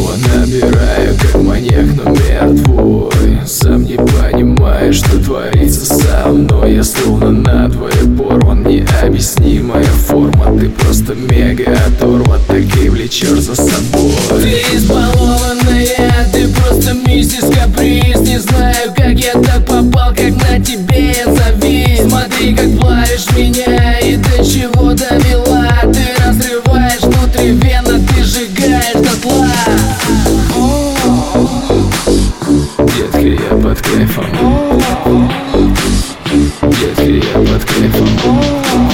снова набираю, как маньяк, номер твой. Сам не понимаю, что творится со мной. Я словно надвое порван, необъяснимая форма. Ты просто мега оторван, так и влечешь за собой. Ты избалованная, ты просто миссис Каприз. Не знаю, как я так попал, как на тебе я завис. Смотри, как плавишь меня и до чего довела. Ты разрываешь внутривенно, ты сжигаешь дотла. Детка, я под кайфом. Детка, я под кайфом.